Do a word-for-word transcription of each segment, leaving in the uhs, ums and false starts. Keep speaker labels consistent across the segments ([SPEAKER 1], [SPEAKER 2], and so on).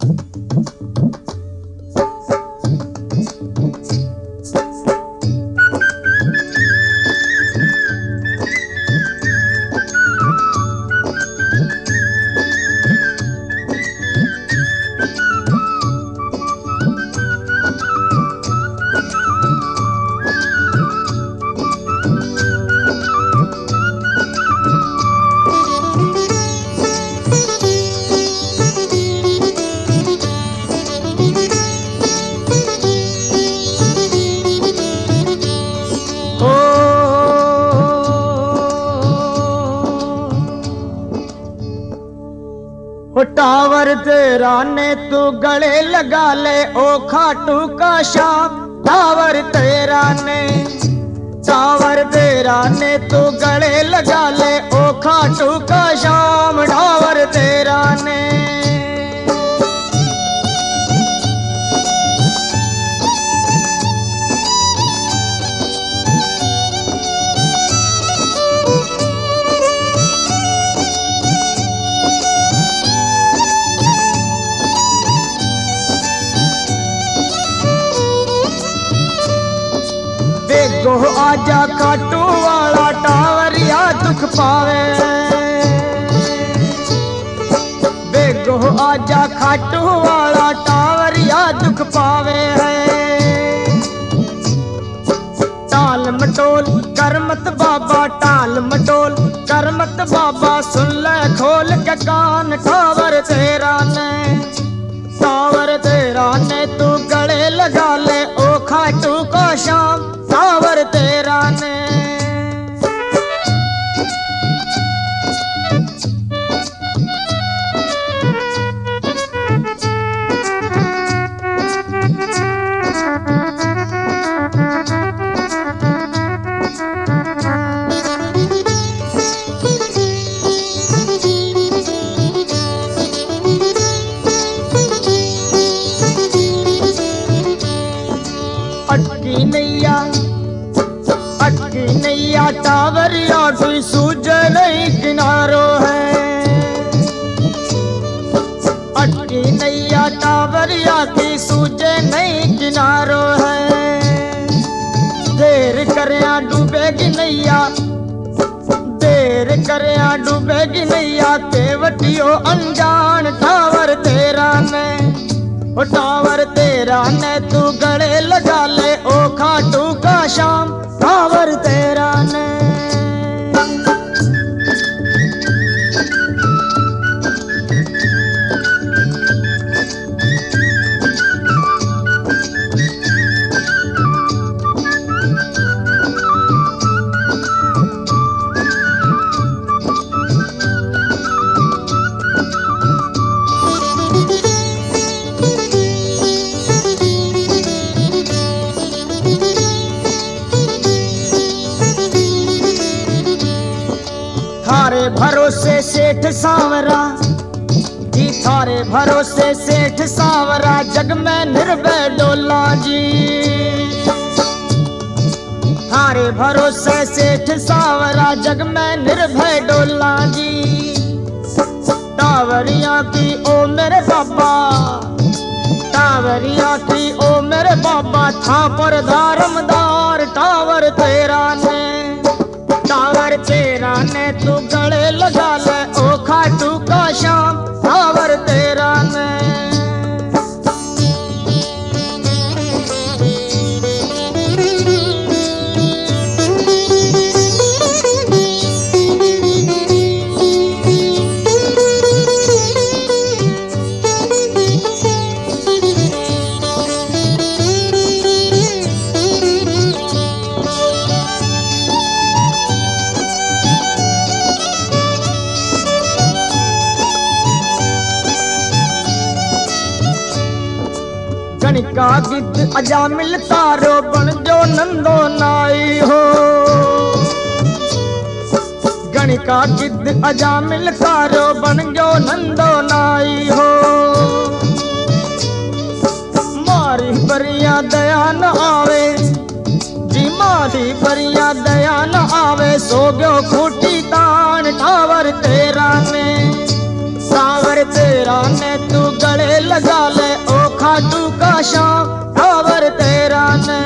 [SPEAKER 1] Tower तेरा ने तू गले लगा ले ओ खाटू का शाम। टावर तेरा ने टावर तेरा ने तू गले लगा ले ओ खाटू का शाम। टावर तेरा ने गो आजा खाटू वाला टावरिया दुख पावे। बेगो आजा खाटू वाला टावरिया दुख पावे है। टाल मटोल कर मत बाबा टाल मटोल कर मत बाबा सुन ले खोल के कान। टावर तेरा ने टावर तेरा ने तू गले लगा ले ओ खाटू का शाम। टावर तेरा ने अटकी नैया अटकी नैया टावरिया कोई सूझे नहीं किनारो है। अटकी नैया टावरिया की सूझे नहीं किनारो है। देर करया डूबेगी नैया देर करया डूबेगी नैया केवटियो अनजान। टावर तेरा ने ओ टावर तेरा ने तू गले लगा ले ओ खाटू का शाम। टावर तेरा ने थारे भरोसे सेठ सांवरा जी थारे भरोसे सेठ सांवरा जग में निर्भय डोला जी। थारे भरोसे सेठ सांवरा जग में निर्भय डोला जी। टावरिया की ओ मेरे बाबा टावरिया की ओ मेरे बाबा था पर धारमदार। टावर तेरा ने टावर तेरा ने तू गले लगा ले ओ खाटू का शाम। टावर तेरा ने गणिका गिद्ध अजामिल तारो बन जो नंदो नाई हो। गणिका गिद्ध अजामिल तारो बन जो नंदो नाई हो। मारी परिया दया न आवे जी मारी परिया दया न आवे सो गयो खूटी तान। टावर तेरा ने टावर तेरा ने तू गले लगा का शाम टावर तेरा ने।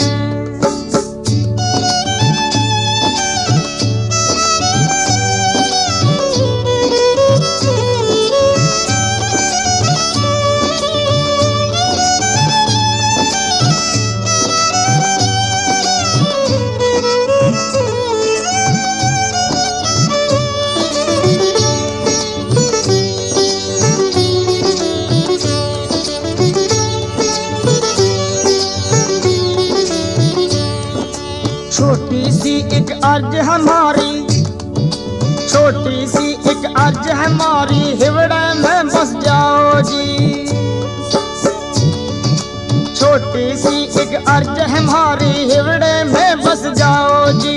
[SPEAKER 1] छोटी सी एक अर्ज हमारी, छोटी सी एक अर्ज हमारी, हिवड़े में बस जाओ जी। छोटी सी एक अर्ज हमारी, हिवड़े में बस जाओ जी।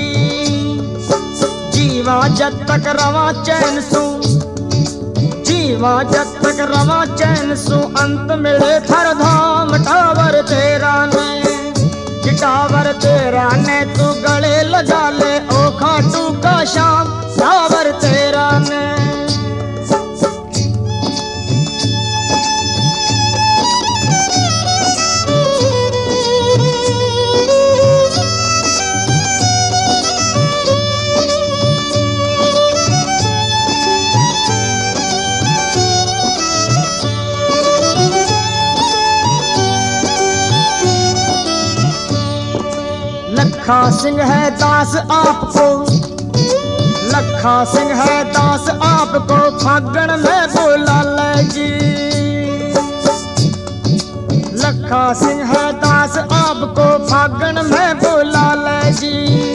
[SPEAKER 1] जीवा जब तक रवा चैन सू, जीवा जब तक रवा चैन सू, अंत मिले थर धाम टावर तेरा ने। टावर तेरा ने तू गले लगा ले, ओ खाटू का शाम टावर तेरा ने। लखा सिंह है दास आपको, लखा सिंह है दास आपको, फागण में बोला ले जी। लखा सिंह है दास आपको, फागण में बोला ले जी।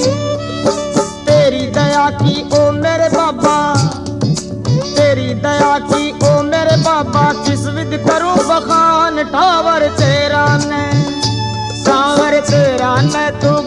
[SPEAKER 1] तेरी दया की ओ मेरे बाबा, तेरी दया की ओ मेरे बाबा, किस विध करूं बखान टावर तेरा ने। टावर तेरा ने तू